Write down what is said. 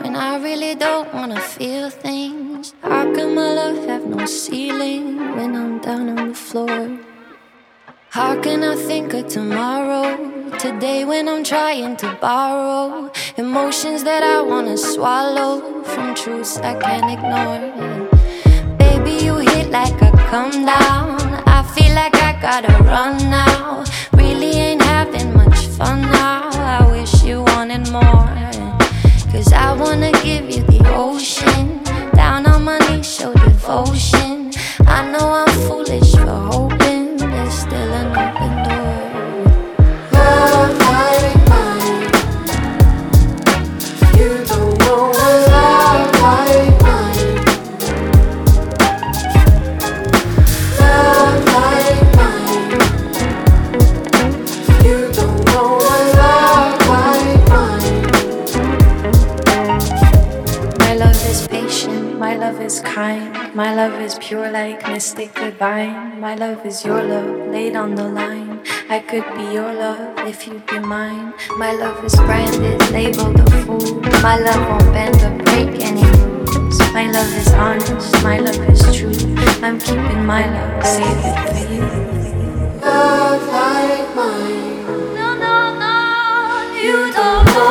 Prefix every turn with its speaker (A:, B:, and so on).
A: when I really don't wanna feel things? How can my love have no ceiling when I'm down on the floor? How can I think of tomorrow, today when I'm trying to borrow emotions that I wanna swallow from truths I can't ignore? Baby, you hit like a come down. I feel like I gotta run now. Really ain't having much fun now. I wish you wanted more, 'cause I wanna give you the ocean. Down on my knees, show devotion. I know I'm foolish for hoping there's still an open door. Love like mine, you don't know a love like mine. Love like mine, you don't know a love like mine. My love is patient, my love is kind. My love is pure like mystic divine. My love is your love laid on the line. I could be your love if you'd be mine. My love is branded, labeled a fool. My love won't bend or break any rules. My love is honest, my love is true. I'm keeping my love, save it for you. Love like mine. No, no, no, you don't know.